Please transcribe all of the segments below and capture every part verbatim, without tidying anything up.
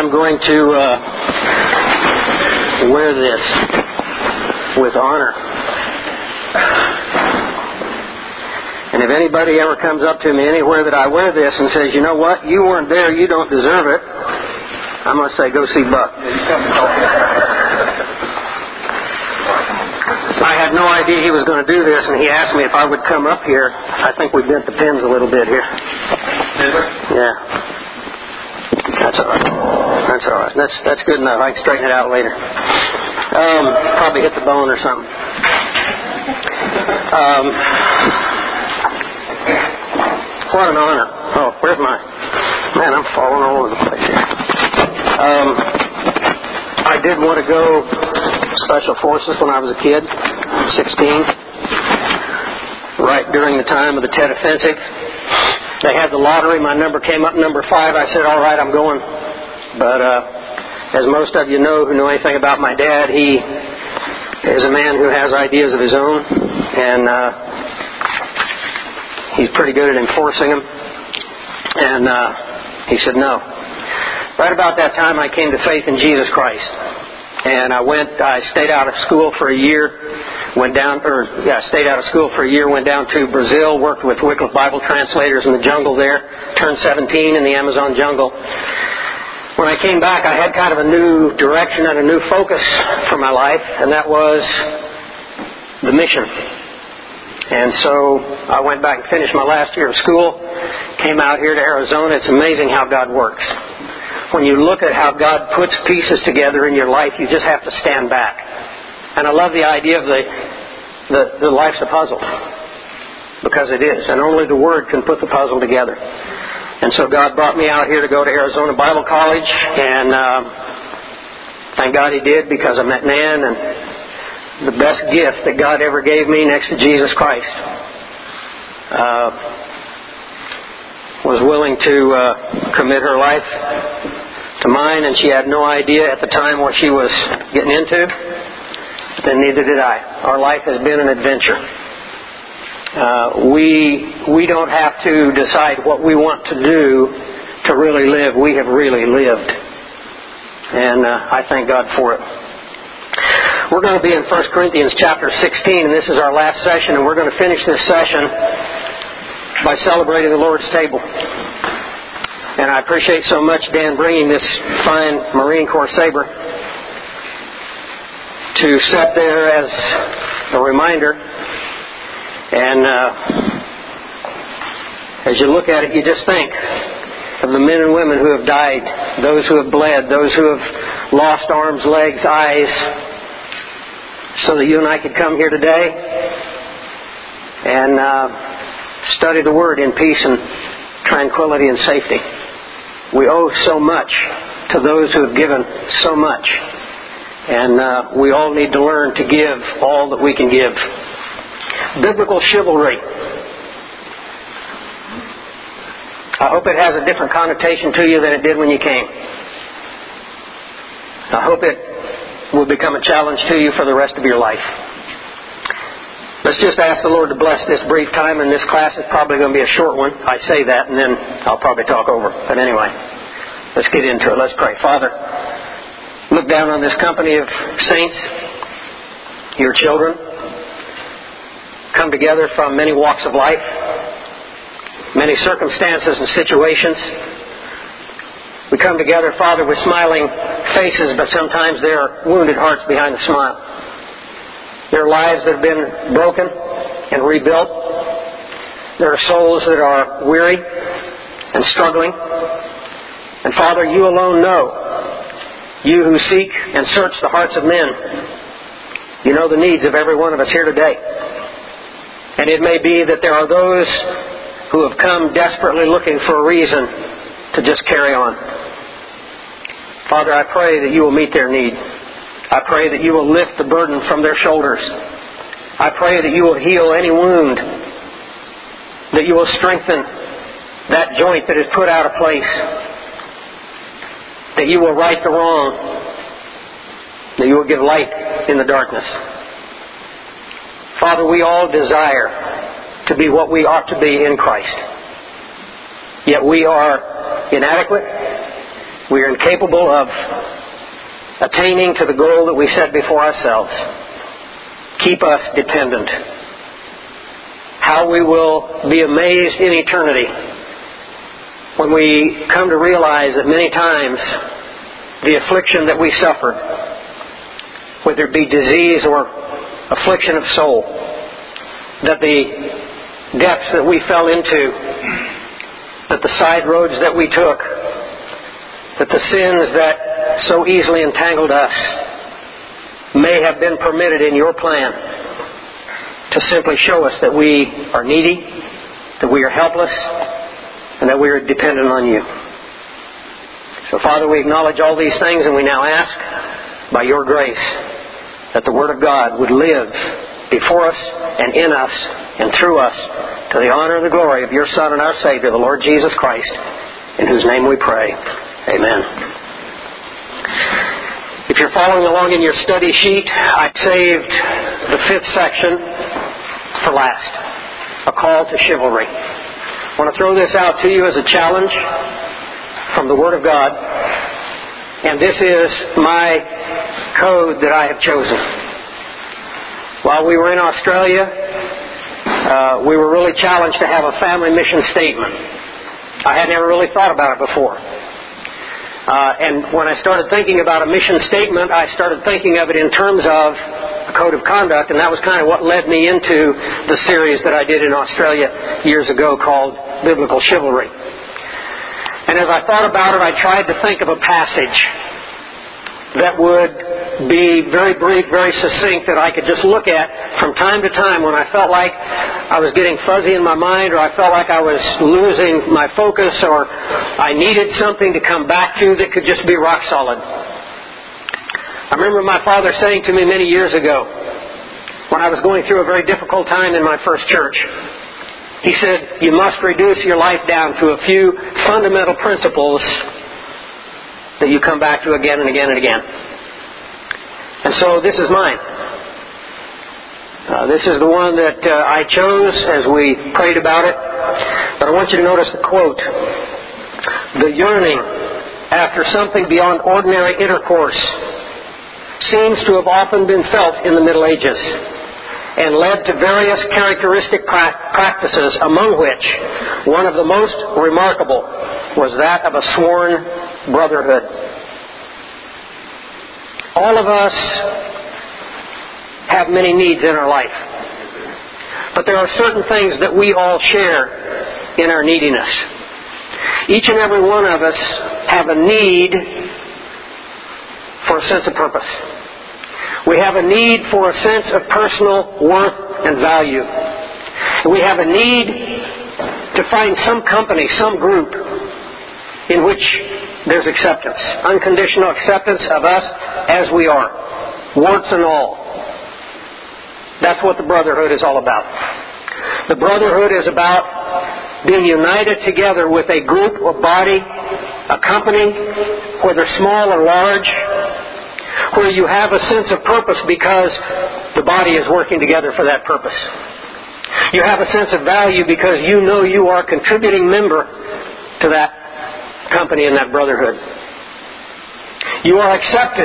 I'm going to uh, wear this with honor. And if anybody ever comes up to me anywhere that I wear this and says, you know what, you weren't there, you don't deserve it, I'm going to say, go see Buck. I had no idea he was going to do this, and he asked me if I would come up here. I think we bent the pins a little bit here. Yeah. That's all right. That's all right. That's that's good enough. I can straighten it out later. Um, probably hit the bone or something. Um, what an honor. Oh, where's my... Man, I'm falling all over the place here. Um, I did want to go Special Forces when I was a kid, sixteen, right during the time of the Tet Offensive. They had the lottery. My number came up number five. I said, all right, I'm going. But uh, as most of you know who know anything about my dad, he is a man who has ideas of his own, and uh, he's pretty good at enforcing them. And uh, he said no. Right about that time, I came to faith in Jesus Christ. And I went, I stayed out of school for a year, went down, or yeah, stayed out of school for a year, went down to Brazil, worked with Wycliffe Bible translators in the jungle there, turned seventeen in the Amazon jungle. When I came back, I had kind of a new direction and a new focus for my life, and that was the mission. And so I went back and finished my last year of school, came out here to Arizona. It's amazing how God works. When you look at how God puts pieces together in your life, you just have to stand back. And I love the idea of the, the, the life's a puzzle. Because it is. And only the Word can put the puzzle together. And so God brought me out here to go to Arizona Bible College. And uh, thank God He did, because I met Nan, and the best gift that God ever gave me next to Jesus Christ uh, was willing to uh, commit her life to mine, and she had no idea at the time what she was getting into, then neither did I. Our life has been an adventure. Uh, we we don't have to decide what we want to do to really live. We have really lived. And uh, I thank God for it. We're going to be in First Corinthians chapter sixteen, and this is our last session, and we're going to finish this session by celebrating the Lord's table. And I appreciate so much Dan bringing this fine Marine Corps saber to set there as a reminder. And uh, as you look at it, you just think of the men and women who have died, those who have bled, those who have lost arms, legs, eyes, so that you and I could come here today and uh, study the Word in peace and tranquility and safety. We owe so much to those who have given so much. And uh, we all need to learn to give all that we can give. Biblical chivalry. I hope it has a different connotation to you than it did when you came. I hope it will become a challenge to you for the rest of your life. Let's just ask the Lord to bless this brief time, and this class is probably going to be a short one. I say that, and then I'll probably talk over. But anyway, let's get into it. Let's pray. Father, look down on this company of saints, your children, come together from many walks of life, many circumstances and situations. We come together, Father, with smiling faces, but sometimes there are wounded hearts behind the smile. There are lives that have been broken and rebuilt. There are souls that are weary and struggling. And Father, you alone know. You who seek and search the hearts of men. You know the needs of every one of us here today. And it may be that there are those who have come desperately looking for a reason to just carry on. Father, I pray that you will meet their need. I pray that you will lift the burden from their shoulders. I pray that you will heal any wound, that you will strengthen that joint that is put out of place, that you will right the wrong, that you will give light in the darkness. Father, we all desire to be what we ought to be in Christ. Yet we are inadequate, We are incapable of attaining to the goal that we set before ourselves. Keep us dependent. How we will be amazed in eternity when we come to realize that many times the affliction that we suffered, whether it be disease or affliction of soul, that the depths that we fell into, that the side roads that we took, that the sins that so easily entangled us may have been permitted in your plan to simply show us that we are needy, that we are helpless, and that we are dependent on you. So, Father, we acknowledge all these things, and we now ask, by your grace, that the Word of God would live before us and in us and through us to the honor and the glory of your Son and our Savior, the Lord Jesus Christ, in whose name we pray. Amen. If you're following along in your study sheet, I saved the fifth section for last, a call to chivalry. I want to throw this out to you as a challenge from the Word of God, and this is my code that I have chosen. While we were in Australia, uh, we were really challenged to have a family mission statement. I had never really thought about it before. Uh, and when I started thinking about a mission statement, I started thinking of it in terms of a code of conduct, and that was kind of what led me into the series that I did in Australia years ago called Biblical Chivalry. And as I thought about it, I tried to think of a passage that would be very brief, very succinct, that I could just look at from time to time when I felt like I was getting fuzzy in my mind, or I felt like I was losing my focus, or I needed something to come back to that could just be rock solid. I remember my father saying to me many years ago, when I was going through a very difficult time in my first church, he said, you must reduce your life down to a few fundamental principles that you come back to again and again and again. And so this is mine. Uh, this is the one that uh, I chose as we prayed about it. But I want you to notice the quote. The yearning after something beyond ordinary intercourse seems to have often been felt in the Middle Ages and led to various characteristic pra- practices, among which one of the most remarkable was that of a sworn brotherhood. All of us have many needs in our life, but there are certain things that we all share in our neediness. Each and every one of us have a need for a sense of purpose. We have a need for a sense of personal worth and value. We have a need to find some company, some group in which there's acceptance, unconditional acceptance of us as we are, warts and all. That's what the brotherhood is all about. The brotherhood is about being united together with a group, a body, a company, whether small or large, where you have a sense of purpose because the body is working together for that purpose. You have a sense of value because you know you are a contributing member to that company and that brotherhood. You are accepted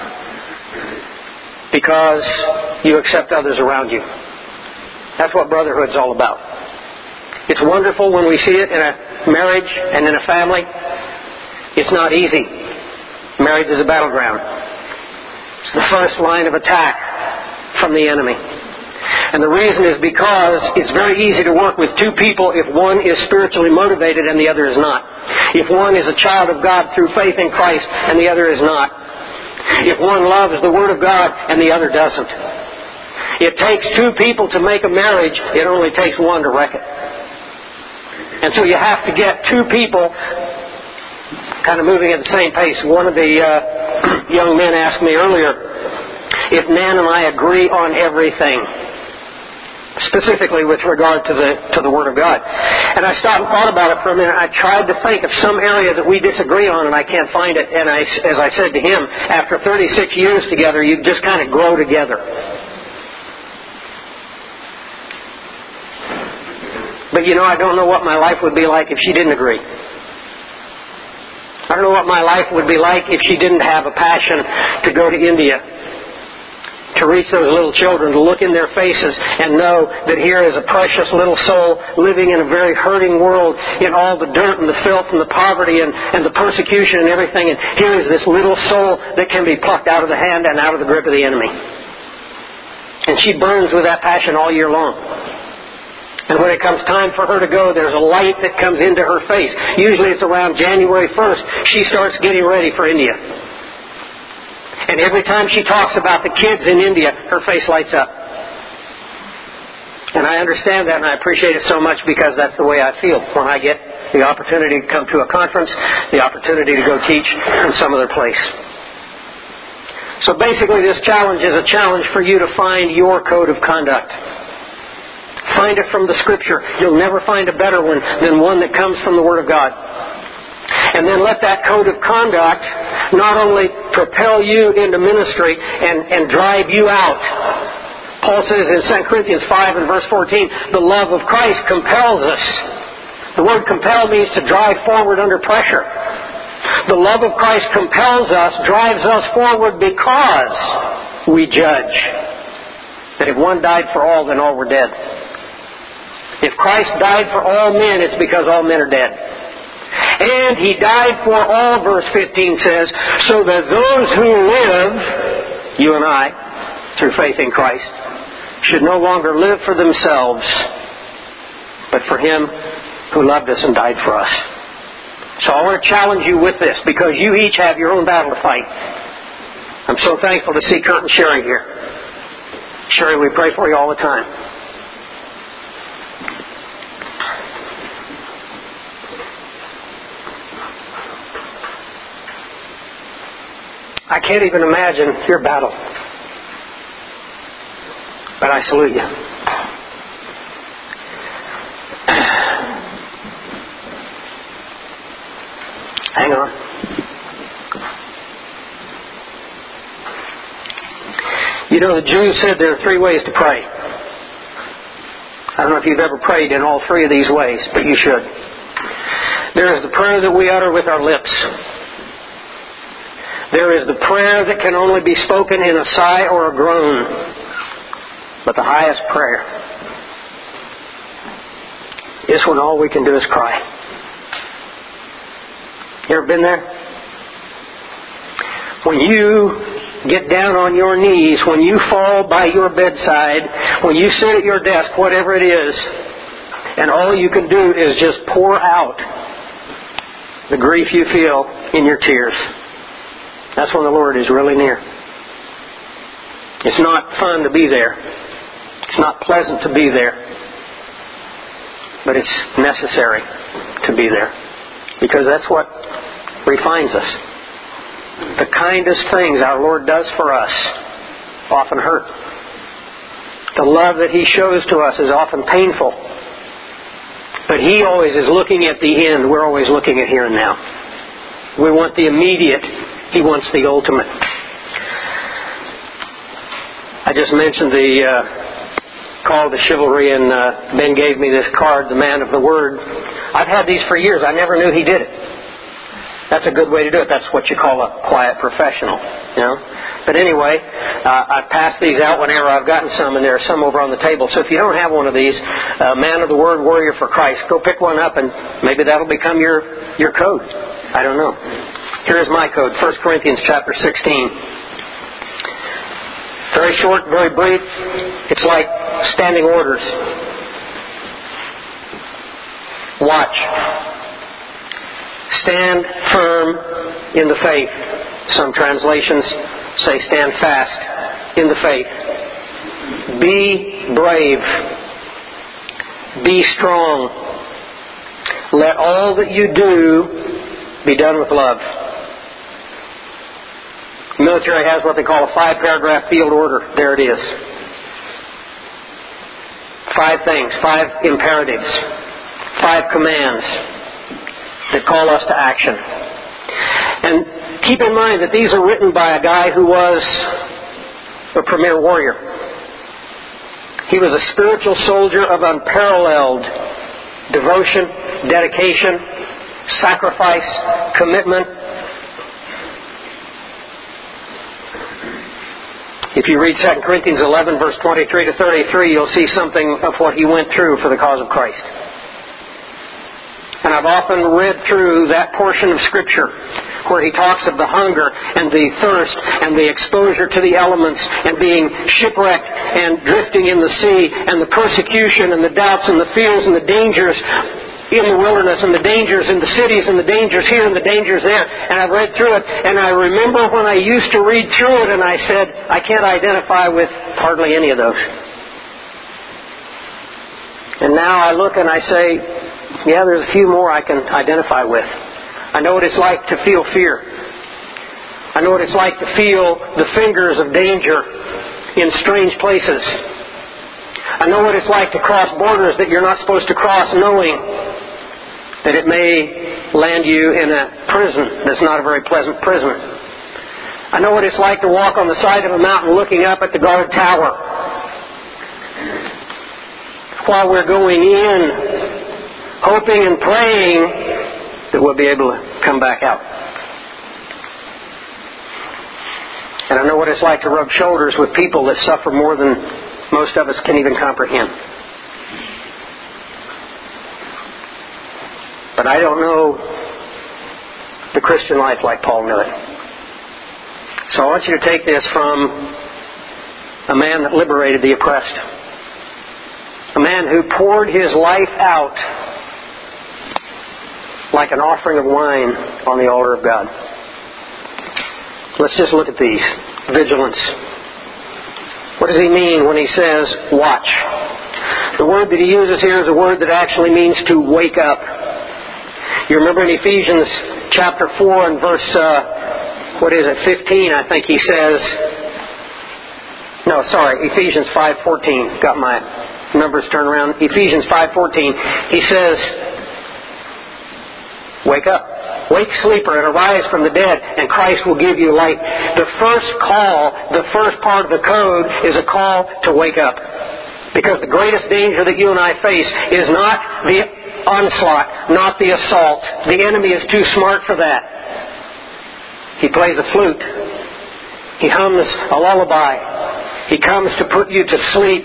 because you accept others around you. That's what brotherhood's all about. It's wonderful when we see it in a marriage and in a family. It's not easy. Marriage is a battleground. It's the first line of attack from the enemy. And the reason is because it's very easy to work with two people if one is spiritually motivated and the other is not. If one is a child of God through faith in Christ and the other is not. If one loves the Word of God and the other doesn't. It takes two people to make a marriage. It only takes one to wreck it. And so you have to get two people kind of moving at the same pace. One of the uh, young men asked me earlier if Nan and I agree on everything, specifically with regard to the to the Word of God. And I stopped and thought about it for a minute. I tried to think of some area that we disagree on, and I can't find it. And I, as I said to him, after thirty-six years together, you just kind of grow together. But you know, I don't know what my life would be like if she didn't agree. I don't know what my life would be like if she didn't have a passion to go to India, to reach those little children, to look in their faces and know that here is a precious little soul living in a very hurting world in all the dirt and the filth and the poverty and, and the persecution and everything. And here is this little soul that can be plucked out of the hand and out of the grip of the enemy. And she burns with that passion all year long. And when it comes time for her to go, there's a light that comes into her face. Usually it's around January first. She starts getting ready for India. And every time she talks about the kids in India, her face lights up. And I understand that, and I appreciate it so much because that's the way I feel when I get the opportunity to come to a conference, the opportunity to go teach in some other place. So basically this challenge is a challenge for you to find your code of conduct. Find it from the Scripture. You'll never find a better one than one that comes from the Word of God. And then let that code of conduct not only propel you into ministry and, and drive you out. Paul says in Second Corinthians five and verse fourteen, the love of Christ compels us. The word compel means to drive forward under pressure. The love of Christ compels us, drives us forward because we judge that if one died for all, then all were dead. If Christ died for all men, it's because all men are dead. And He died for all, verse fifteen says, so that those who live, you and I, through faith in Christ, should no longer live for themselves, but for Him who loved us and died for us. So I want to challenge you with this, because you each have your own battle to fight. I'm so thankful to see Kurt and Sherry here. Sherry, we pray for you all the time. I can't even imagine your battle. But I salute you. Hang on. You know, the Jews said there are three ways to pray. I don't know if you've ever prayed in all three of these ways, but you should. There is the prayer that we utter with our lips. There is the prayer that can only be spoken in a sigh or a groan. But the highest prayer is when all we can do is cry. You ever been there? When you get down on your knees, when you fall by your bedside, when you sit at your desk, whatever it is, and all you can do is just pour out the grief you feel in your tears. That's when the Lord is really near. It's not fun to be there. It's not pleasant to be there. But it's necessary to be there. Because that's what refines us. The kindest things our Lord does for us often hurt. The love that He shows to us is often painful. But He always is looking at the end. We're always looking at here and now. We want the immediate. He wants the ultimate. I just mentioned the uh, call to chivalry, and uh, Ben gave me this card, the Man of the Word. I've had these for years. I never knew he did it. That's a good way to do it. That's what you call a quiet professional, you know. But anyway, uh, I pass these out whenever I've gotten some, and there are some over on the table. So if you don't have one of these, uh, Man of the Word, Warrior for Christ, go pick one up, and maybe that'll become your, your code. I don't know. Here's my code, First Corinthians chapter sixteen. Very short, very brief. It's like standing orders. Watch. Stand firm in the faith. Some translations say stand fast in the faith. Be brave. Be strong. Let all that you do be done with love. The military has what they call a five-paragraph field order. There it is. Five things, five imperatives, five commands that call us to action. And keep in mind that these are written by a guy who was a premier warrior. He was a spiritual soldier of unparalleled devotion, dedication, sacrifice, commitment, If you read Second Corinthians eleven, verse twenty-three to thirty-three, you'll see something of what he went through for the cause of Christ. And I've often read through that portion of Scripture where he talks of the hunger and the thirst and the exposure to the elements and being shipwrecked and drifting in the sea and the persecution and the doubts and the fears and the dangers in the wilderness and the dangers in the cities and the dangers here and the dangers there. And I've read through it, and I remember when I used to read through it and I said, I can't identify with hardly any of those. And now I look and I say, yeah, there's a few more I can identify with. I know what it's like to feel fear. I know what it's like to feel the fingers of danger in strange places. I know what it's like to cross borders that you're not supposed to cross, knowing that it may land you in a prison that's not a very pleasant prison. I know what it's like to walk on the side of a mountain looking up at the guard tower while we're going in, hoping and praying that we'll be able to come back out. And I know what it's like to rub shoulders with people that suffer more than most of us can even comprehend. But I don't know the Christian life like Paul knew it. So I want you to take this from a man that liberated the oppressed. A man who poured his life out like an offering of wine on the altar of God. Let's just look at these. Vigilance. What does he mean when he says, watch? The word that he uses here is a word that actually means to wake up. You remember in Ephesians chapter four and verse, uh, what is it, fifteen, I think he says, no, sorry, Ephesians five fourteen. Got my numbers turned around. Ephesians five fourteen. He says, wake up. Wake, sleeper, and arise from the dead, and Christ will give you light. The first call, the first part of the code is a call to wake up. Because the greatest danger that you and I face is not the onslaught, not the assault. The enemy is too smart for that. He plays a flute. He hums a lullaby. He comes to put you to sleep.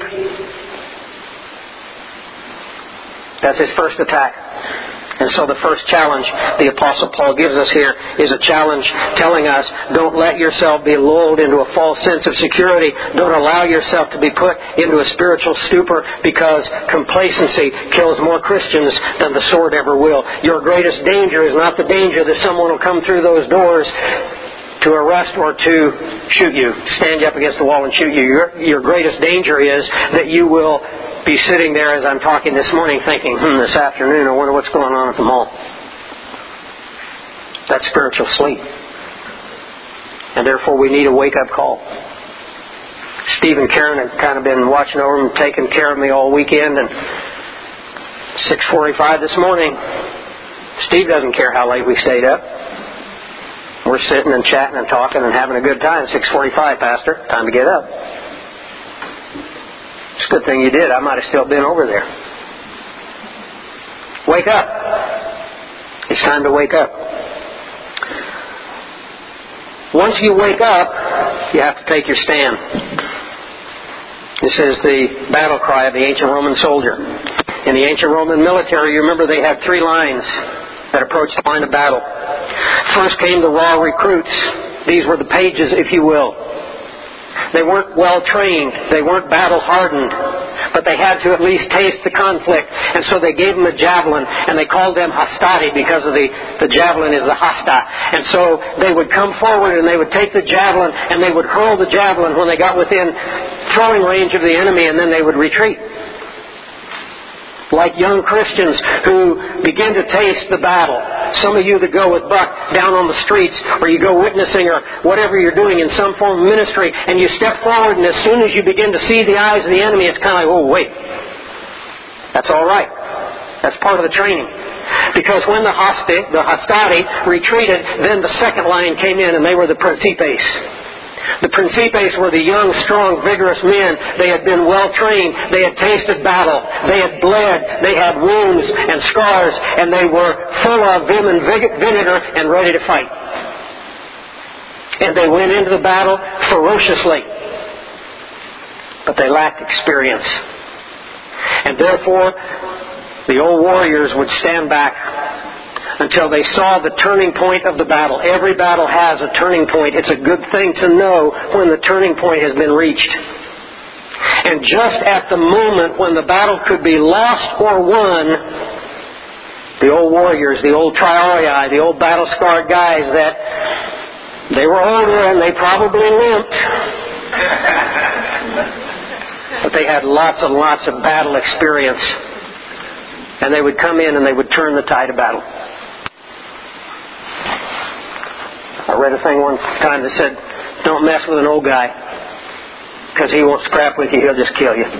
That's his first attack. And so the first challenge the Apostle Paul gives us here is a challenge telling us, don't let yourself be lulled into a false sense of security. Don't allow yourself to be put into a spiritual stupor, because complacency kills more Christians than the sword ever will. Your greatest danger is not the danger that someone will come through those doors to arrest or to shoot you, stand you up against the wall and shoot you. Your, your greatest danger is that you will be sitting there as I'm talking this morning thinking, hmm, this afternoon I wonder what's going on at the mall. That's spiritual sleep. And therefore we need a wake-up call. Steve and Karen have kind of been watching over me, taking care of me all weekend, and six forty-five this morning, Steve doesn't care how late we stayed up. We're sitting and chatting and talking and having a good time. six forty-five, Pastor, time to get up. It's a good thing you did. I might have still been over there. Wake up. It's time to wake up. Once you wake up, you have to take your stand. This is the battle cry of the ancient Roman soldier. In the ancient Roman military, you remember they had three lines that approached the line of battle. First came the raw recruits. These were the pages, if you will. They weren't well trained. They weren't battle hardened. But they had to at least taste the conflict. And so they gave them a javelin. And they called them hastati because of the, the javelin is the hasta. And so they would come forward and they would take the javelin and they would hurl the javelin when they got within throwing range of the enemy, and then they would retreat. Like young Christians who begin to taste the battle. Some of you that go with Buck down on the streets, or you go witnessing, or whatever you're doing in some form of ministry, and you step forward, and as soon as you begin to see the eyes of the enemy, it's kind of like, oh, wait. That's all right. That's part of the training. Because when the hasti, the hastati retreated, then the second line came in, and they were the principes. The principes were the young, strong, vigorous men. They had been well trained. They had tasted battle. They had bled. They had wounds and scars. And they were full of vim and vinegar and ready to fight. And they went into the battle ferociously. but they lacked experience. And therefore, the old warriors would stand back until they saw the turning point of the battle. Every battle has a turning point. It's a good thing to know when the turning point has been reached. And just at the moment when the battle could be lost or won, the old warriors, the old triarii, the old battle-scarred guys that they were older and they probably limped, but they had lots and lots of battle experience. And they would come in and they would turn the tide of battle. I read a thing one time that said, don't mess with an old guy, because he won't scrap with you, he'll just kill you.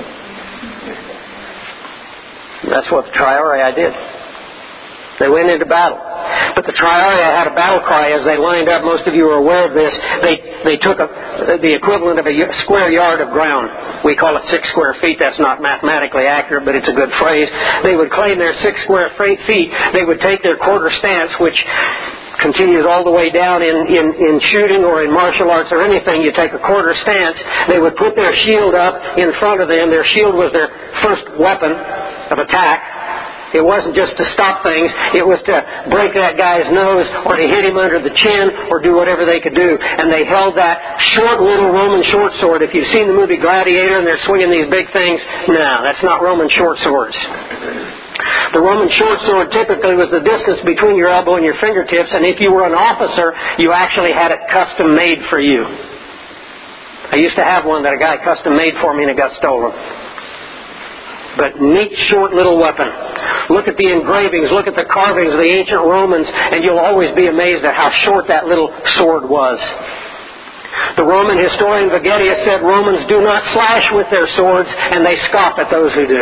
That's what the triarii did. They went into battle. But the triarii had a battle cry as they lined up. Most of you are aware of this. They they took a, the equivalent of a square yard of ground. We call it six square feet. That's not mathematically accurate, but it's a good phrase. They would claim their six square feet. They would take their quarter stance, which continues all the way down in, in, in shooting or in martial arts or anything. You take a quarter stance. They would put their shield up in front of them. Their shield was their first weapon of attack. It wasn't just to stop things. It was to break that guy's nose or to hit him under the chin or do whatever they could do. And they held that short little Roman short sword. If you've seen the movie Gladiator and they're swinging these big things, no, that's not Roman short swords. The Roman short sword typically was the distance between your elbow and your fingertips, and if you were an officer, you actually had it custom made for you. I used to have one that a guy custom made for me and it got stolen. But neat, short little weapon. Look at the engravings, look at the carvings of the ancient Romans, and you'll always be amazed at how short that little sword was. The Roman historian Vegetius said Romans do not slash with their swords, and they scoff at those who do.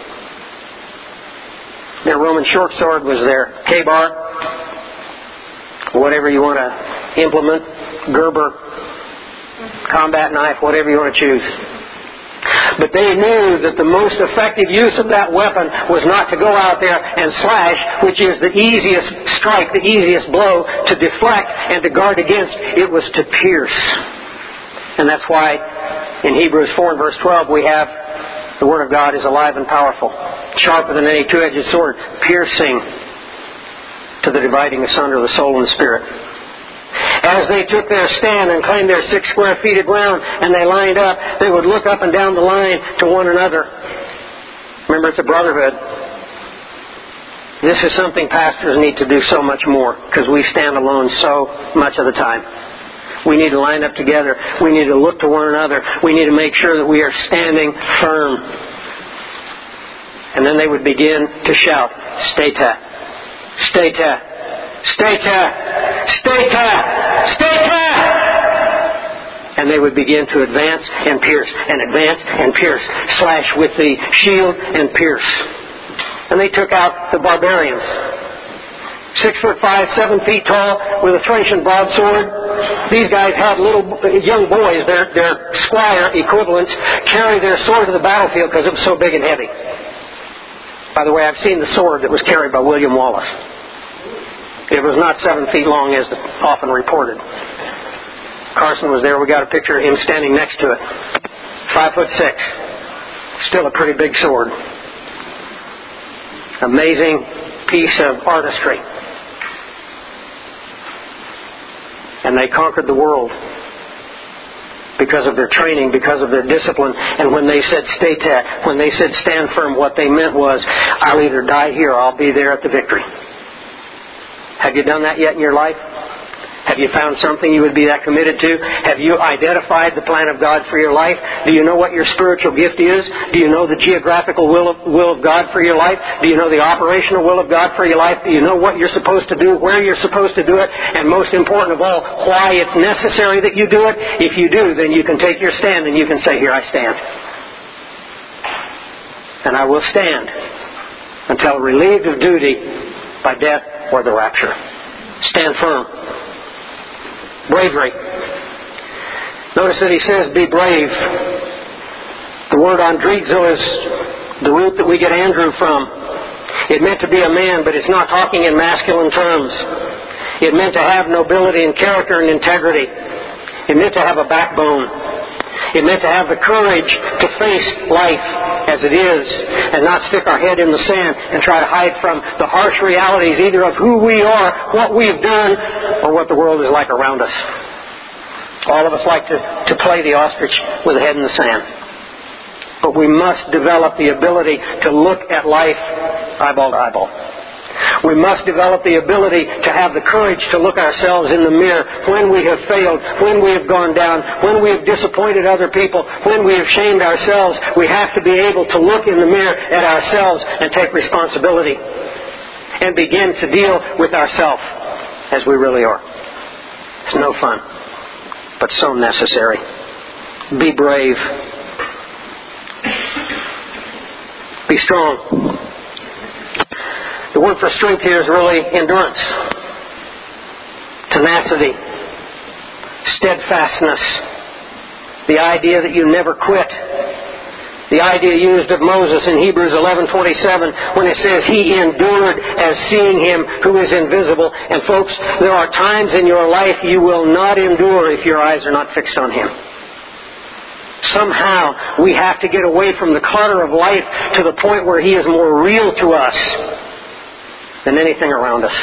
Their Roman short sword was their K-bar, whatever you want to implement, Gerber, combat knife, whatever you want to choose. But they knew that the most effective use of that weapon was not to go out there and slash, which is the easiest strike, the easiest blow to deflect and to guard against. It was to pierce. And that's why in Hebrews four and verse twelve we have the Word of God is alive and powerful, sharper than any two-edged sword, piercing to the dividing asunder of the soul and the spirit. As they took their stand and claimed their six square feet of ground and they lined up, they would look up and down the line to one another. Remember, it's a brotherhood. This is something pastors need to do so much more, because we stand alone so much of the time. We need to line up together. We need to look to one another. We need to make sure that we are standing firm. And then they would begin to shout, "Stata! Stata! Stata! Stata! Stata!" And they would begin to advance and pierce, and advance and pierce, slash with the shield and pierce. And they took out the barbarians. Six foot five, seven feet tall, with a Thracian broadsword. These guys had little young boys, their, their squire equivalents, carry their sword to the battlefield because it was so big and heavy. By the way, I've seen the sword that was carried by William Wallace. It was not seven feet long as often reported. Carson was there. We got a picture of him standing next to it. Five foot six. Still a pretty big sword. Amazing piece of artistry. And they conquered the world because of their training, because of their discipline. And when they said "Stata," when they said "stand firm," what they meant was, I'll either die here or I'll be there at the victory. Have you done that yet in your life? Have you found something you would be that committed to? Have you identified the plan of God for your life? Do you know what your spiritual gift is? Do you know the geographical will of, will of God for your life? Do you know the operational will of God for your life? Do you know what you're supposed to do, where you're supposed to do it, and most important of all, why it's necessary that you do it? If you do, then you can take your stand and you can say, "Here I stand. And I will stand until relieved of duty by death or the rapture." Stand firm. Bravery. Notice that he says, "Be brave." The word andrizo is the root that we get Andrew from. It meant to be a man, but it's not talking in masculine terms. It meant to have nobility and character and integrity. It meant to have a backbone. It meant to have the courage to face life as it is and not stick our head in the sand and try to hide from the harsh realities either of who we are, what we've done, or what the world is like around us. All of us like to, to play the ostrich with a head in the sand. But we must develop the ability to look at life eyeball to eyeball. We must develop the ability to have the courage to look ourselves in the mirror when we have failed, when we have gone down, when we have disappointed other people, when we have shamed ourselves. We have to be able to look in the mirror at ourselves and take responsibility and begin to deal with ourselves as we really are. It's no fun, but so necessary. Be brave. Be strong. The word for strength here is really endurance, tenacity, steadfastness, the idea that you never quit. The idea used of Moses in Hebrews eleven twenty-seven when it says he endured as seeing him who is invisible. And folks, there are times in your life you will not endure if your eyes are not fixed on him. Somehow we have to get away from the clutter of life to the point where he is more real to us than anything around us.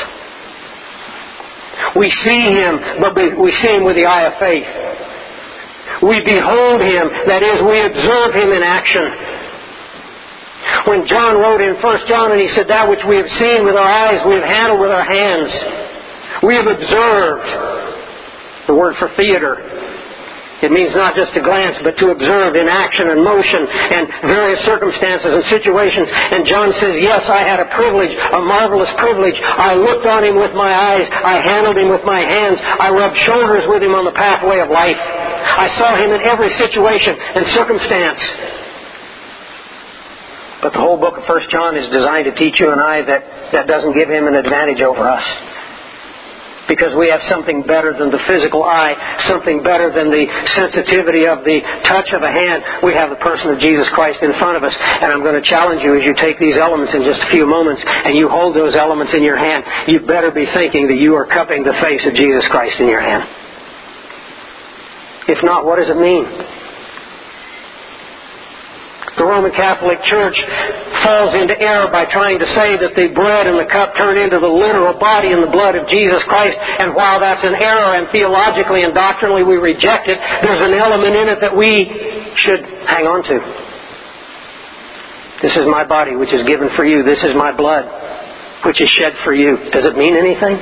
We see him, but we see him with the eye of faith. We behold him, that is, we observe him in action. When John wrote in First John and he said, that which we have seen with our eyes, we have handled with our hands. We have observed. The word for theater. It means not just to glance, but to observe in action and motion and various circumstances and situations. And John says, yes, I had a privilege, a marvelous privilege. I looked on him with my eyes. I handled him with my hands. I rubbed shoulders with him on the pathway of life. I saw him in every situation and circumstance. But the whole book of First John is designed to teach you and I that that doesn't give him an advantage over us. Because we have something better than the physical eye, something better than the sensitivity of the touch of a hand. We have the person of Jesus Christ in front of us. And I'm going to challenge you as you take these elements in just a few moments and you hold those elements in your hand, you better be thinking that you are cupping the face of Jesus Christ in your hand. If not, what does it mean? The Roman Catholic Church falls into error by trying to say that the bread and the cup turn into the literal body and the blood of Jesus Christ. And while that's an error and theologically and doctrinally we reject it, there's an element in it that we should hang on to. This is my body which is given for you. This is my blood which is shed for you. Does it mean anything?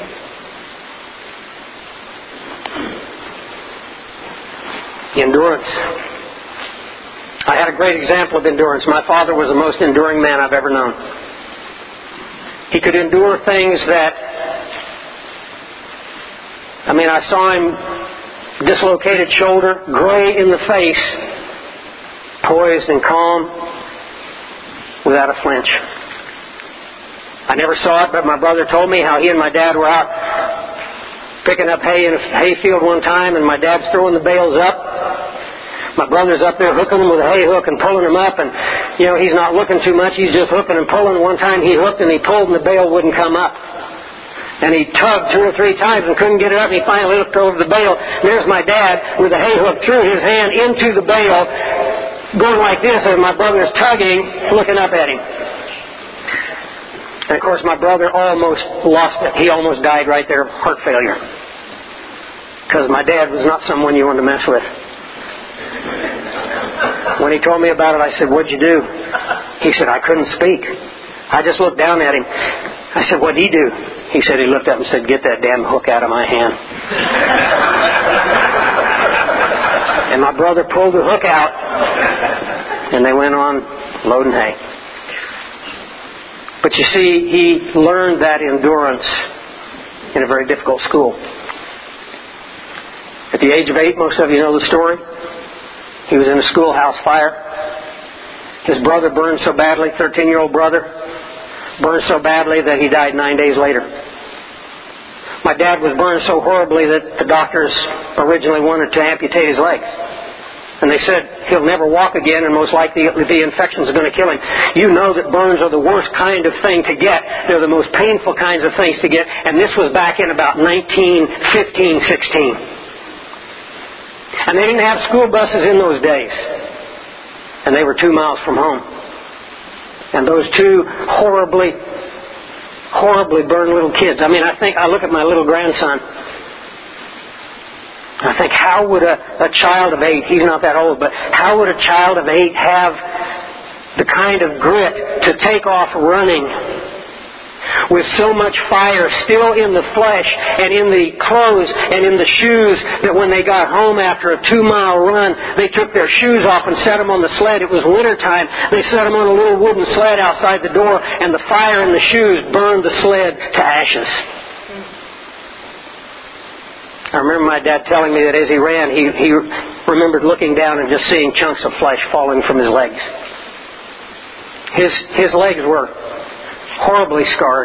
Endurance. I had a great example of endurance. My father was the most enduring man I've ever known. He could endure things that, I mean, I saw him dislocated shoulder, gray in the face, poised and calm, without a flinch. I never saw it, but my brother told me how he and my dad were out picking up hay in a hayfield one time, and my dad's throwing the bales up. My brother's up there hooking them with a hay hook and pulling them up, and, you know, he's not looking too much. He's just hooking and pulling. One time he hooked and he pulled and the bale wouldn't come up. And he tugged two or three times and couldn't get it up, and he finally looked over the bale. There's my dad with a hay hook through his hand into the bale, going like this, and my brother's tugging, looking up at him. And, of course, my brother almost lost it. He almost died right there of heart failure. Because my dad was not someone you wanted to mess with. When he told me about it, I said, what'd you do? He said, I couldn't speak. I just looked down at him. I said, what'd he do? He said, he looked up and said, get that damn hook out of my hand. And my brother pulled the hook out, and they went on loading hay. But you see, he learned that endurance in a very difficult school. At the age of eight, most of you know the story. He was in a schoolhouse fire. His brother burned so badly, thirteen-year-old brother, burned so badly that he died nine days later. My dad was burned so horribly that the doctors originally wanted to amputate his legs. And they said, he'll never walk again, and most likely the infection's going to kill him. You know that burns are the worst kind of thing to get. They're the most painful kinds of things to get. And this was back in about nineteen fifteen, sixteen. And they didn't have school buses in those days. And they were two miles from home. And those two horribly, horribly burned little kids. I mean, I think, I look at my little grandson. I think, how would a, a child of eight, he's not that old, but how would a child of eight have the kind of grit to take off running with so much fire still in the flesh and in the clothes and in the shoes that when they got home after a two-mile run, they took their shoes off and set them on the sled. It was wintertime. They set them on a little wooden sled outside the door, and the fire in the shoes burned the sled to ashes. I remember my dad telling me that as he ran, he, he remembered looking down and just seeing chunks of flesh falling from his legs. His, his legs were horribly scarred.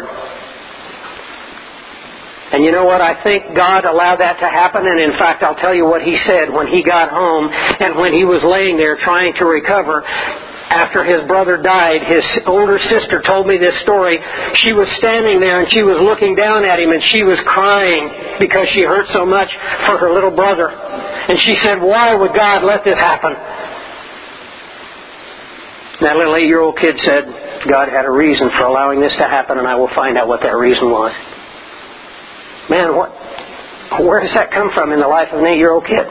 And you know what? I think God allowed that to happen. And in fact, I'll tell you what he said when he got home and when he was laying there trying to recover. After his brother died, his older sister told me this story. She was standing there and she was looking down at him and she was crying because she hurt so much for her little brother. And she said, "Why would God let this happen?" That little eight-year-old kid said, "God had a reason for allowing this to happen, and I will find out what that reason was." Man, what? Where does that come from in the life of an eight-year-old kid?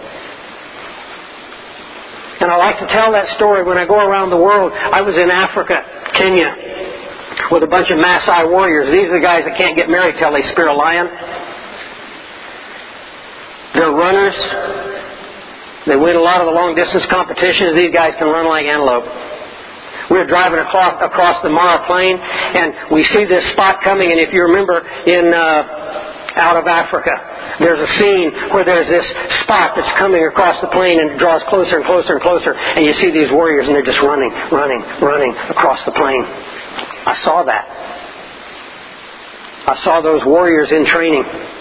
And I like to tell that story when I go around the world. I was in Africa, Kenya, with a bunch of Maasai warriors. These are the guys that can't get married till they spear a lion. They're runners. They win a lot of the long-distance competitions. These guys can run like antelope. We were driving across, across the Mara Plain, and we see this spot coming. And if you remember in uh, Out of Africa, there's a scene where there's this spot that's coming across the plain, and it draws closer and closer and closer. And you see these warriors, and they're just running, running, running across the plain. I saw that. I saw those warriors in training.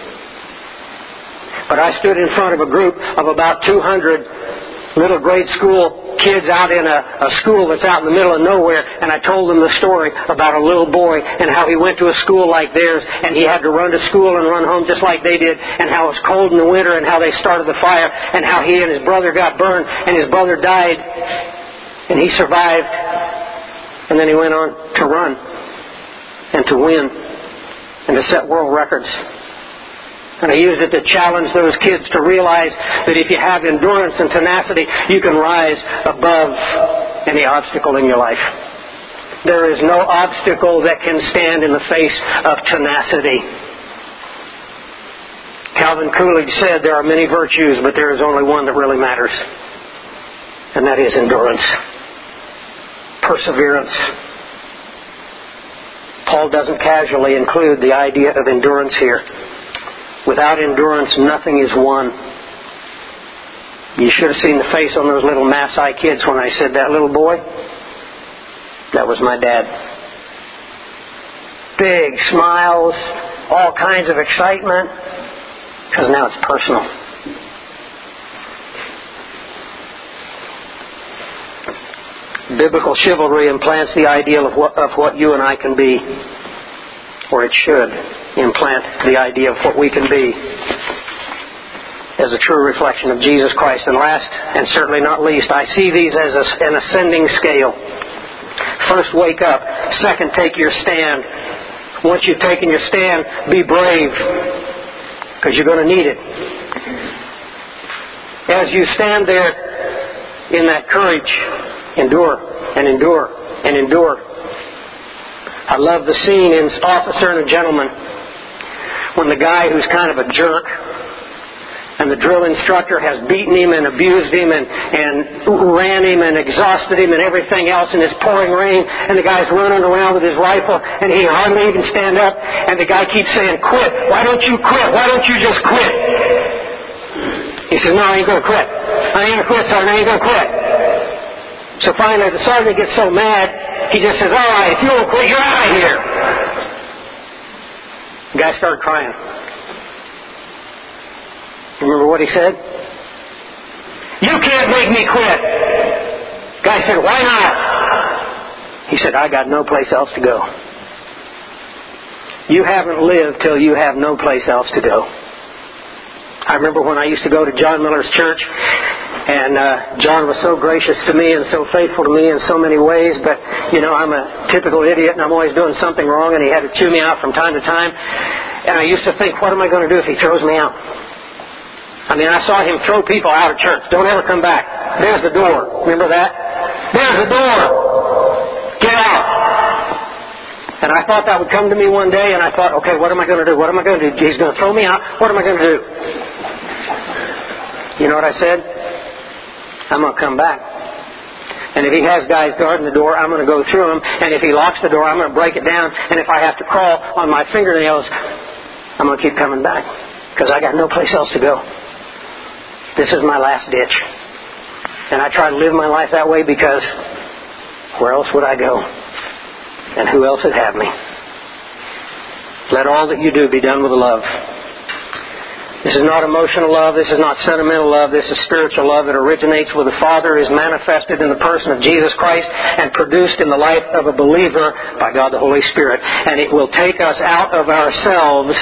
But I stood in front of a group of about two hundred little grade school kids out in a, a school that's out in the middle of nowhere, and I told them the story about a little boy and how he went to a school like theirs, and he had to run to school and run home just like they did, and how it was cold in the winter, and how they started the fire, and how he and his brother got burned, and his brother died, and he survived, and then he went on to run and to win and to set world records. And I used it to challenge those kids to realize that if you have endurance and tenacity, you can rise above any obstacle in your life. There is no obstacle that can stand in the face of tenacity. Calvin Coolidge said there are many virtues, but there is only one that really matters. And that is endurance. Perseverance. Paul doesn't casually include the idea of endurance here. Without endurance, nothing is won. You should have seen the face on those little Maasai kids when I said that little boy. That was my dad. Big smiles, all kinds of excitement, because now it's personal. Biblical chivalry implants the ideal of what, of what you and I can be, or it should implant the idea of what we can be as a true reflection of Jesus Christ. And last, and certainly not least, I see these as a, an ascending scale. First, wake up. Second, take your stand. Once you've taken your stand, be brave, because you're going to need it. As you stand there in that courage, endure and endure and endure. I love the scene in Officer and a Gentleman when the guy who's kind of a jerk and the drill instructor has beaten him and abused him and, and ran him and exhausted him and everything else, and it's pouring rain, and the guy's running around with his rifle and he hardly even stand up, and the guy keeps saying, "Quit! Why don't you quit? Why don't you just quit?" He says, "No, I ain't going to quit. I ain't going to quit, Sergeant. I ain't going to quit." So finally the sergeant gets so mad, he just says, "All right, if you won't quit, you're out of here." The guy started crying. Remember what he said? "You can't make me quit." The guy said, "Why not?" He said, "I got no place else to go." You haven't lived till you have no place else to go. I remember when I used to go to John Miller's church, and uh, John was so gracious to me and so faithful to me in so many ways, but, you know, I'm a typical idiot and I'm always doing something wrong, and he had to chew me out from time to time. And I used to think, what am I going to do if he throws me out? I mean, I saw him throw people out of church. Don't ever come back. There's the door. Remember that? There's the door. Get out. And I thought that would come to me one day, and I thought, okay, what am I going to do? What am I going to do? He's going to throw me out. What am I going to do? You know what I said? I'm going to come back. And if he has guys guarding the door, I'm going to go through them. And if he locks the door, I'm going to break it down. And if I have to crawl on my fingernails, I'm going to keep coming back. Because I got no place else to go. This is my last ditch. And I try to live my life that way because where else would I go? And who else would have me? Let all that you do be done with love. This is not emotional love. This is not sentimental love. This is spiritual love that originates with the Father, is manifested in the person of Jesus Christ, and produced in the life of a believer by God the Holy Spirit. And it will take us out of ourselves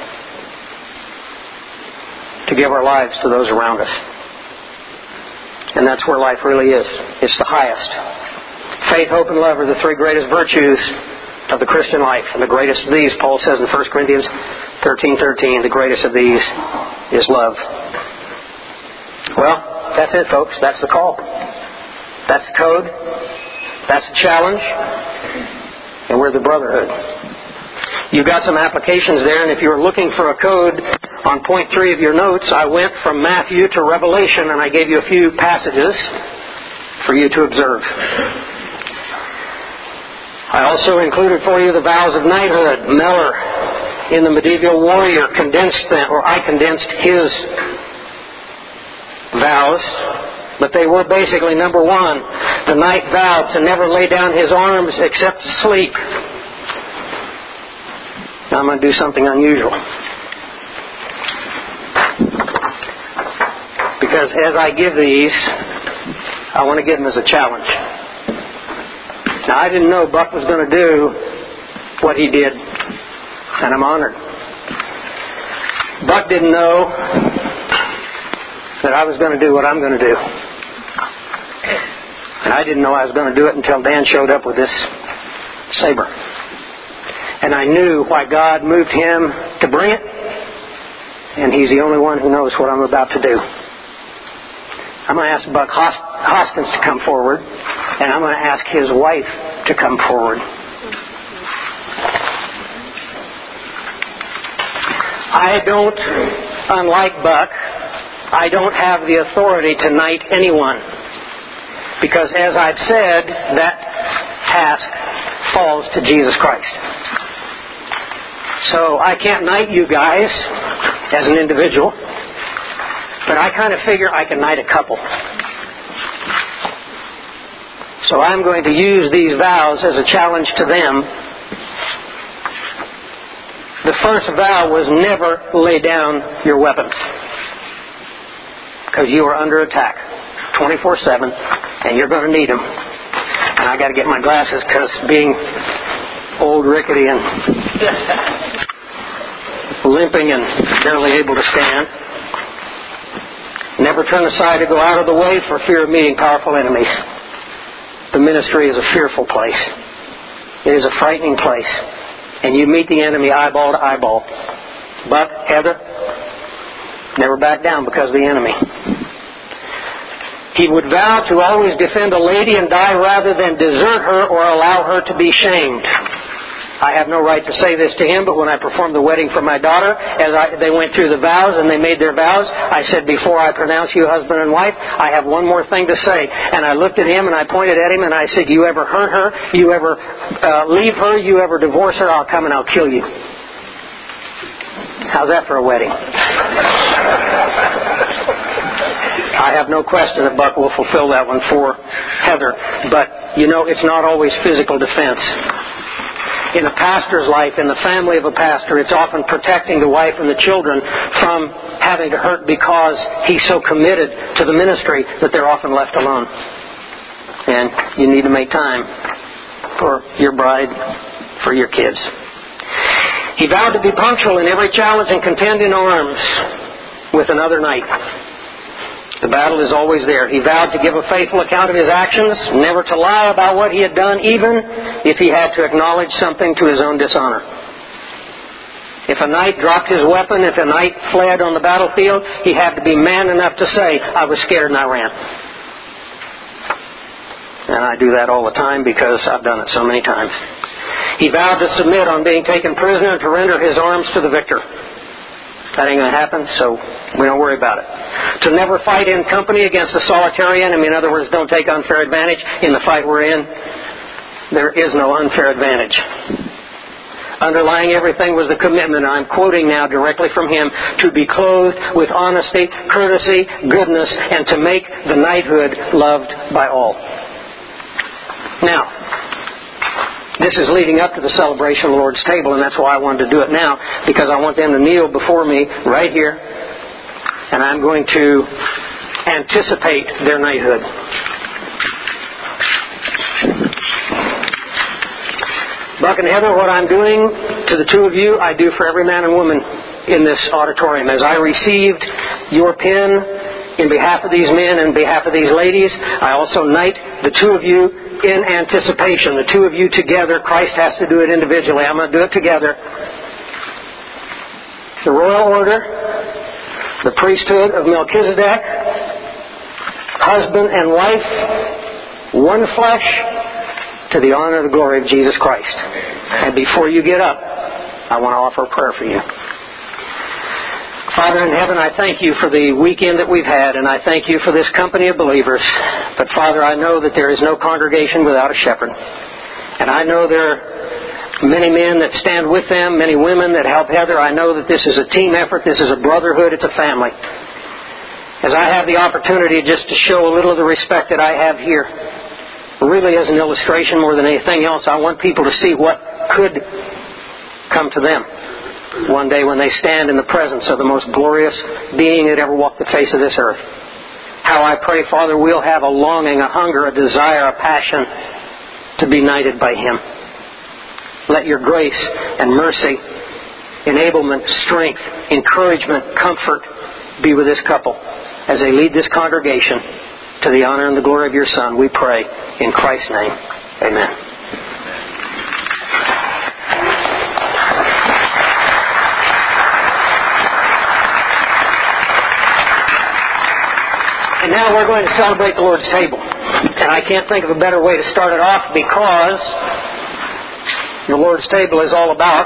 to give our lives to those around us. And that's where life really is. It's the highest. Faith, hope, and love are the three greatest virtues of the Christian life. And the greatest of these, Paul says in First Corinthians thirteen thirteen, the greatest of these is love. Well, that's it, folks. That's the call. That's the code. That's the challenge. And we're the brotherhood. You've got some applications there, and if you were looking for a code on point three of your notes, I went from Matthew to Revelation, and I gave you a few passages for you to observe. I also included for you the vows of knighthood. Meller, in the Medieval Warrior, condensed them, or I condensed his vows, but they were basically, number one, the knight vowed to never lay down his arms except to sleep. Now I'm going to do something unusual. Because as I give these, I want to give them as a challenge. Now I didn't know Buck was going to do what he did, and I'm honored. Buck didn't know that I was going to do what I'm going to do. And I didn't know I was going to do it until Dan showed up with this saber. And I knew why God moved him to bring it. And he's the only one who knows what I'm about to do. I'm going to ask Buck Hoskins to come forward. And I'm going to ask his wife to come forward. I don't, unlike Buck, I don't have the authority to knight anyone. Because as I've said, that task falls to Jesus Christ. So I can't knight you guys as an individual, but I kind of figure I can knight a couple. So I'm going to use these vows as a challenge to them. The first vow was never lay down your weapons, because you are under attack twenty-four seven, and you're going to need them. And I got to get my glasses, because being old, rickety, and limping and barely able to stand. Never turn aside to go out of the way for fear of meeting powerful enemies. The ministry is a fearful place. It is a frightening place. And you meet the enemy eyeball to eyeball. But, Heather, never back down because of the enemy. He would vow to always defend a lady and die rather than desert her or allow her to be shamed. I have no right to say this to him, but when I performed the wedding for my daughter, as I, they went through the vows and they made their vows, I said, before I pronounce you husband and wife, I have one more thing to say. And I looked at him and I pointed at him and I said, you ever hurt her, you ever uh, leave her, you ever divorce her, I'll come and I'll kill you. How's that for a wedding? I have no question that Buck will fulfill that one for Heather. But, you know, it's not always physical defense. In a pastor's life, in the family of a pastor, it's often protecting the wife and the children from having to hurt because he's so committed to the ministry that they're often left alone. And you need to make time for your bride, for your kids. He vowed to be punctual in every challenge and contend in arms. with another night. The battle is always there. He vowed to give a faithful account of his actions, never to lie about what he had done, even if he had to acknowledge something to his own dishonor. If a knight dropped his weapon, if a knight fled on the battlefield, he had to be man enough to say, I was scared and I ran. And I do that all the time because I've done it so many times. He vowed to submit on being taken prisoner and to render his arms to the victor. That ain't going to happen, so we don't worry about it. To never fight in company against a solitary enemy. In other words, don't take unfair advantage in the fight we're in. There is no unfair advantage. Underlying everything was the commitment, and I'm quoting now directly from him, to be clothed with honesty, courtesy, goodness, and to make the knighthood loved by all. Now, this is leading up to the celebration of the Lord's table, and that's why I wanted to do it now, because I want them to kneel before me right here, and I'm going to anticipate their knighthood. Buck and Heather, what I'm doing to the two of you, I do for every man and woman in this auditorium. As I received your pen in behalf of these men and behalf of these ladies, I also knight the two of you in anticipation. The two of you together. Christ has to do it individually. I'm going to do it together. The royal order, the priesthood of Melchizedek, husband and wife, one flesh, to the honor and the glory of Jesus Christ. And before you get up, I want to offer a prayer for you. Father in heaven, I thank you for the weekend that we've had, and I thank you for this company of believers. But Father, I know that there is no congregation without a shepherd. And I know there are many men that stand with them, many women that help Heather. I know that this is a team effort, this is a brotherhood, it's a family. As I have the opportunity just to show a little of the respect that I have here, really as an illustration more than anything else, I want people to see what could come to them one day when they stand in the presence of the most glorious being that ever walked the face of this earth. How I pray, Father, we'll have a longing, a hunger, a desire, a passion to be knighted by Him. Let your grace and mercy, enablement, strength, encouragement, comfort be with this couple as they lead this congregation to the honor and the glory of your Son. We pray in Christ's name. Amen. And now we're going to celebrate the Lord's table. And I can't think of a better way to start it off, because the Lord's table is all about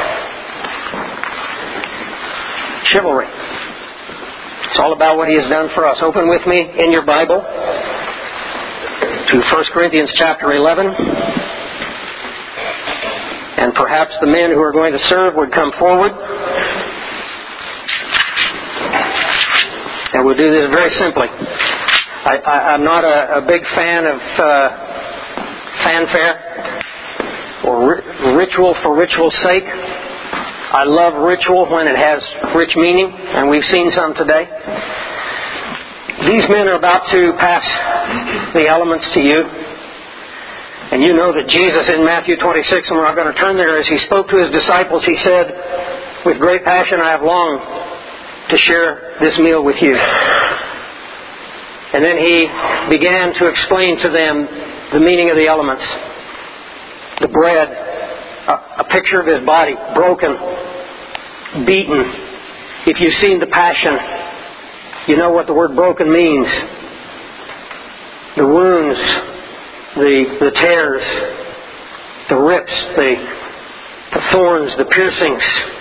chivalry. It's all about what He has done for us. Open with me in your Bible to First Corinthians chapter eleven. And perhaps the men who are going to serve would come forward. And we'll do this very simply. I, I, I'm not a, a big fan of uh, fanfare or ri- ritual for ritual's sake. I love ritual when it has rich meaning, and we've seen some today. These men are about to pass the elements to you. And you know that Jesus in Matthew twenty-six, and we're not going to turn there, as He spoke to His disciples, He said, "With great passion I have longed to share this meal with you." And then He began to explain to them the meaning of the elements. The bread, a, a picture of His body, broken, beaten. If you've seen the Passion, you know what the word broken means. The wounds, the, the tears, the rips, the, the thorns, the piercings.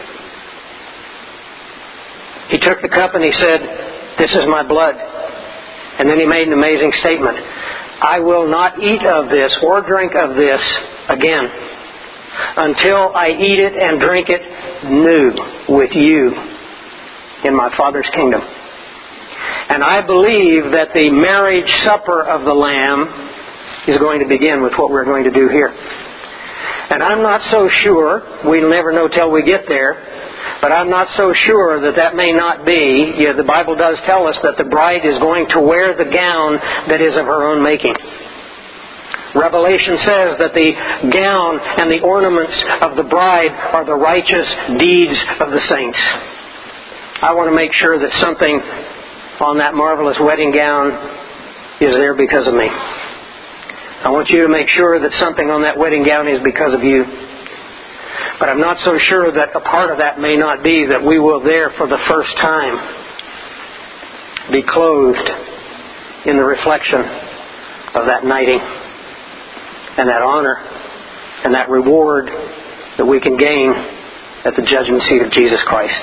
He took the cup and He said, "This is my blood." And then He made an amazing statement. "I will not eat of this or drink of this again until I eat it and drink it new with you in my Father's kingdom." And I believe that the marriage supper of the Lamb is going to begin with what we're going to do here. And I'm not so sure, we'll never know till we get there, but I'm not so sure that that may not be. Yeah, the Bible does tell us that the bride is going to wear the gown that is of her own making. Revelation says that the gown and the ornaments of the bride are the righteous deeds of the saints. I want to make sure that something on that marvelous wedding gown is there because of me. I want you to make sure that something on that wedding gown is because of you. But I'm not so sure that a part of that may not be that we will there for the first time be clothed in the reflection of that knighting and that honor and that reward that we can gain at the judgment seat of Jesus Christ.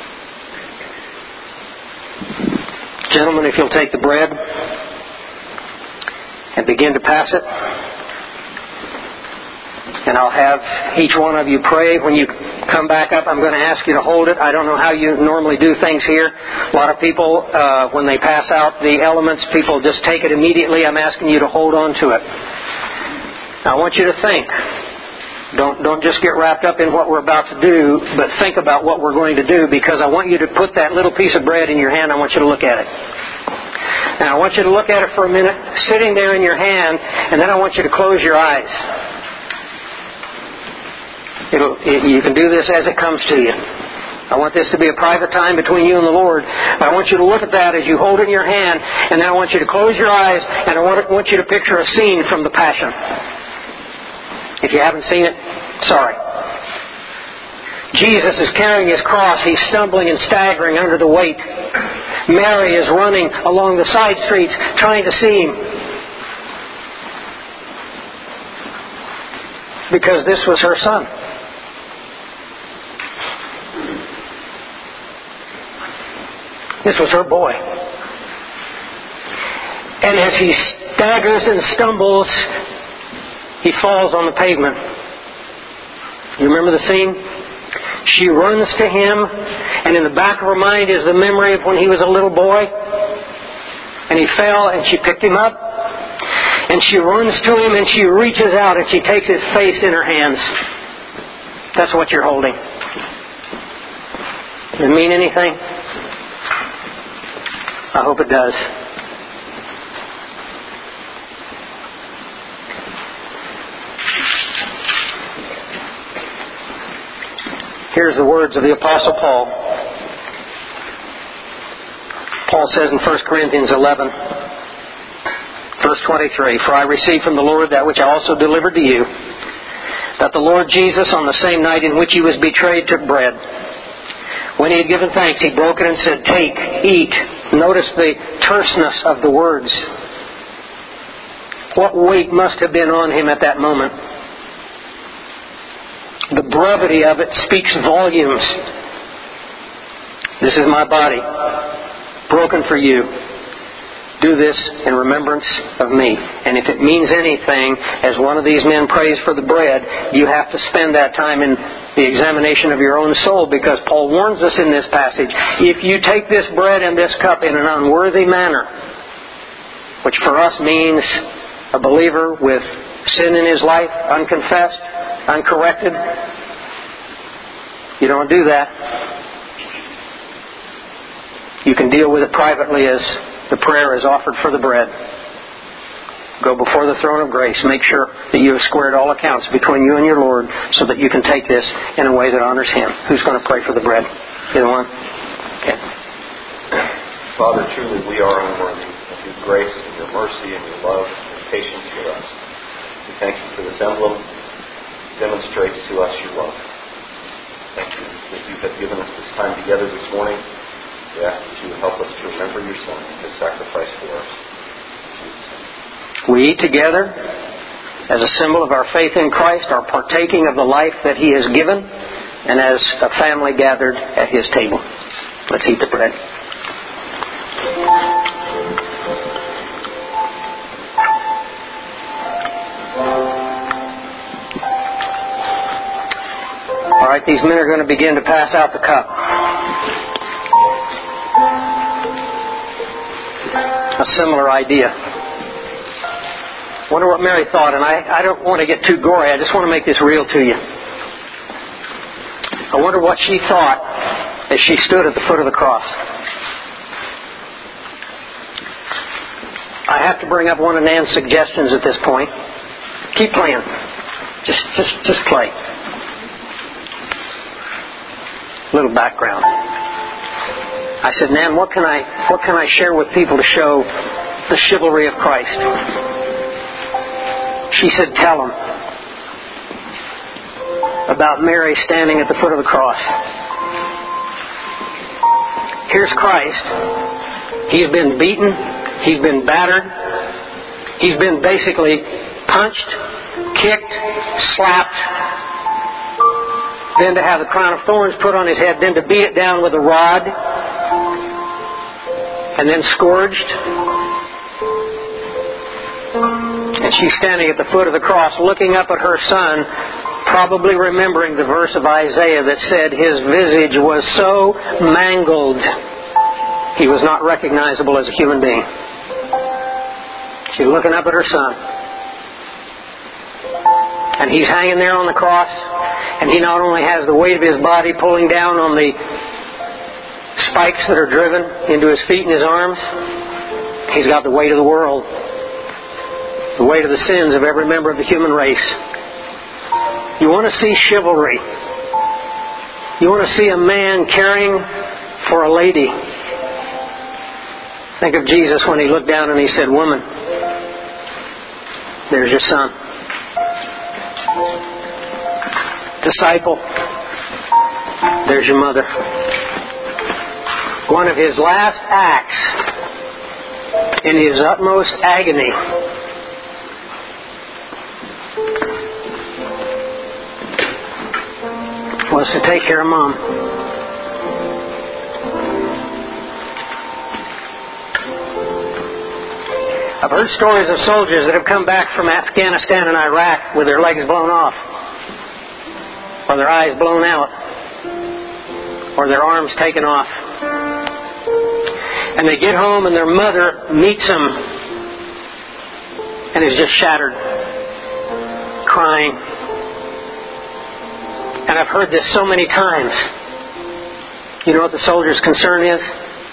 Gentlemen, if you'll take the bread and begin to pass it, and I'll have each one of you pray. When you come back up, I'm going to ask you to hold it. I don't know how you normally do things here. A lot of people, uh, when they pass out the elements, people just take it immediately. I'm asking you to hold on to it. Now, I want you to think. Don't, don't just get wrapped up in what we're about to do, but think about what we're going to do, because I want you to put that little piece of bread in your hand. I want you to look at it. Now, I want you to look at it for a minute, sitting there in your hand, and then I want you to close your eyes. It'll, it, you can do this as it comes to you. I want this to be a private time between you and the Lord. But I want you to look at that as you hold it in your hand, and then I want you to close your eyes, and I want, want you to picture a scene from the Passion. If you haven't seen it, sorry. Jesus is carrying His cross. He's stumbling and staggering under the weight. Mary is running along the side streets trying to see Him, because this was her son. This was her boy. And as he staggers and stumbles, he falls on the pavement. You remember the scene? She runs to him, and in the back of her mind is the memory of when he was a little boy, and he fell, and she picked him up, and she runs to him, and she reaches out, and she takes his face in her hands. That's what you're holding. Does it mean anything? I hope it does. Here's the words of the Apostle Paul. Paul says in First Corinthians eleven, verse twenty-three, "For I received from the Lord that which I also delivered to you, that the Lord Jesus, on the same night in which He was betrayed, took bread. When He had given thanks, He broke it and said, 'Take, eat.'" Notice the terseness of the words. What weight must have been on Him at that moment. The brevity of it speaks volumes. "This is my body, broken for you. Do this in remembrance of me." And if it means anything, as one of these men prays for the bread, you have to spend that time in the examination of your own soul, because Paul warns us in this passage, if you take this bread and this cup in an unworthy manner, which for us means a believer with sin in his life, unconfessed, uncorrected, you don't do that. You can deal with it privately as the prayer is offered for the bread. Go before the throne of grace. Make sure that you have squared all accounts between you and your Lord, so that you can take this in a way that honors Him. Who's going to pray for the bread? Anyone? Okay. Father, truly we are unworthy of your grace and your mercy and your love and your patience with us. We thank you for this emblem. It demonstrates to us your love. Thank you that you have given us this time together this morning. We ask that you would help us to remember your Son and His sacrifice for us. We eat together as a symbol of our faith in Christ, are partaking of the life that He has given, and as a family gathered at His table. Let's eat the bread. All right, these men are going to begin to pass out the cup. A similar idea. Wonder what Mary thought, and I, I don't want to get too gory. I just want to make this real to you. I wonder what she thought as she stood at the foot of the cross. I have to bring up one of Nan's suggestions at this point. Keep playing. Just, just, just play. Little background. I said, Nan, what can I what can I share with people to show the chivalry of Christ? She said, tell them about Mary standing at the foot of the cross. Here's Christ. He's been beaten. He's been battered. He's been basically punched, kicked, slapped. Then to have the crown of thorns put on his head. Then to beat it down with a rod. And then scourged. And she's standing at the foot of the cross looking up at her son, probably remembering the verse of Isaiah that said his visage was so mangled he was not recognizable as a human being. She's looking up at her son. And he's hanging there on the cross, and he not only has the weight of his body pulling down on the spikes that are driven into his feet and his arms, he's got the weight of the world, the weight of the sins of every member of the human race. You want to see chivalry. You want to see a man caring for a lady. Think of Jesus when he looked down and he said, woman, there's your son. Disciple, there's your mother. One of his last acts in his utmost agony was to take care of Mom. I've heard stories of soldiers that have come back from Afghanistan and Iraq with their legs blown off, or their eyes blown out, or their arms taken off. And they get home and their mother meets them and is just shattered, crying. And I've heard this so many times. You know what the soldier's concern is?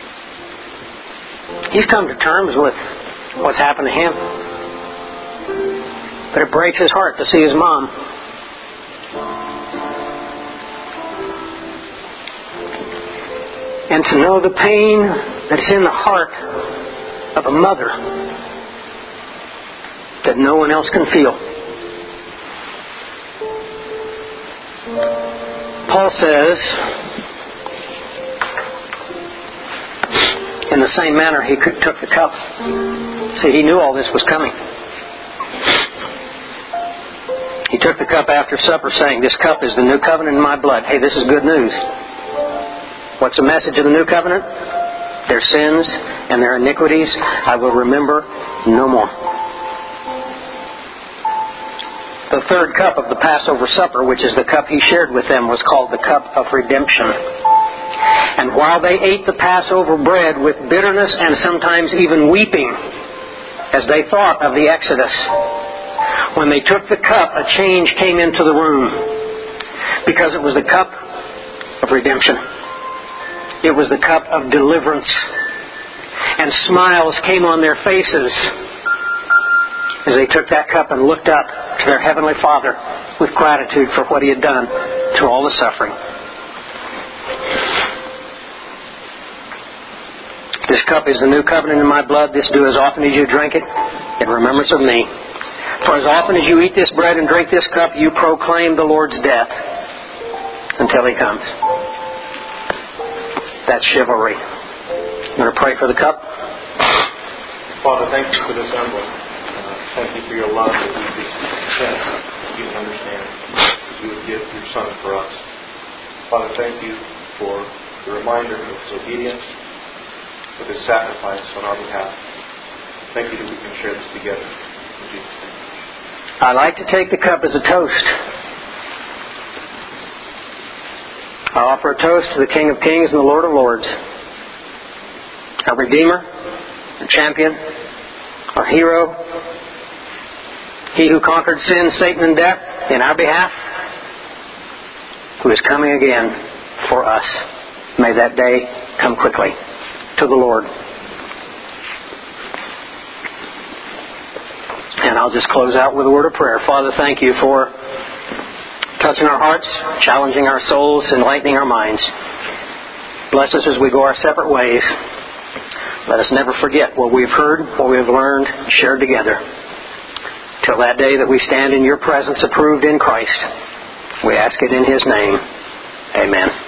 He's come to terms with what's happened to him. But it breaks his heart to see his mom. And to know the pain that's in the heart of a mother that no one else can feel. Paul says, in the same manner he took the cup. See, he knew all this was coming. He took the cup after supper saying, this cup is the new covenant in my blood. Hey, this is good news. What's the message of the new covenant? Their sins and their iniquities I will remember no more. The third cup of the Passover supper, which is the cup he shared with them, was called the cup of redemption. And while they ate the Passover bread with bitterness and sometimes even weeping as they thought of the Exodus, when they took the cup, a change came into the room, because it was the cup of redemption. It was the cup of deliverance. And smiles came on their faces as they took that cup and looked up to their Heavenly Father with gratitude for what He had done through all the suffering. This cup is the new covenant in my blood. This do as often as you drink it in remembrance of me. For as often as you eat this bread and drink this cup, you proclaim the Lord's death until He comes. That's chivalry. I'm going to pray for the cup. Father, thank you for this emblem. Uh, thank you for your love that we could sense, you would understand, that you would give your Son for us. Father, thank you for the reminder of His obedience, of His sacrifice on our behalf. Thank you that we can share this together. In Jesus' name. I like to take the cup as a toast. I offer a toast to the King of Kings and the Lord of Lords, our Redeemer, our Champion, our Hero, He who conquered sin, Satan, and death in our behalf, who is coming again for us. May that day come quickly. To the Lord. And I'll just close out with a word of prayer. Father, thank you for touching our hearts, challenging our souls, enlightening our minds. Bless Bless us as we go our separate ways. Let us never forget what we've heard, what we've learned, shared together. Till that day that we stand in your presence approved in Christ, we ask it in His name. Amen.